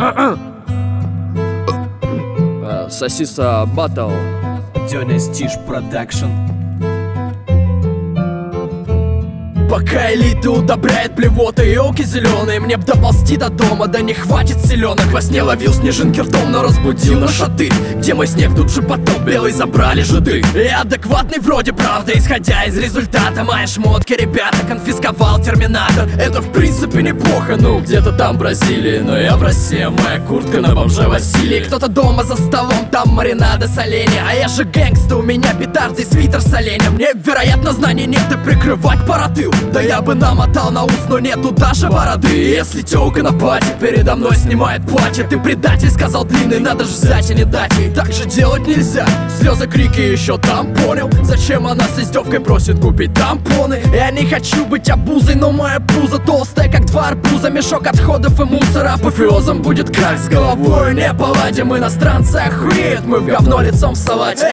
Сосиса Батл. Дёня Стиш Продакшн. Пока элита удобряет блевоты и оки зеленые, мне б доползти до дома, да не хватит селенок. Во сне ловил снежинки ртом, но разбудил на шаты. Где мой снег, тут же потоп белый, забрали жиды. Я адекватный вроде, правда, исходя из результата. Мои шмотки, ребята, конфисковал терминатор. Это в принципе неплохо, ну где-то там в Бразилии. Но я в России, моя куртка на бомже Василии. Кто-то дома за столом, там маринады с оленя. А я же гэнгста, у меня петарды, свитер с оленем. Мне, вероятно, знаний нет, и прикрывать пора тыл. Да я бы намотал на ус, но нету даже бороды. Если тёлка на пати передо мной снимает платье, ты предатель, сказал длинный, надо ж взять и не дать ей. Так же делать нельзя, слезы, крики еще там, понял? Зачем она с издевкой просит купить тампоны? Я не хочу быть обузой, но моя пузо толстая, как два арбуза. Мешок отходов и мусора, апофеозом будет крак с головой. Не поладим, иностранцы охуеют, мы в говно лицом вставать.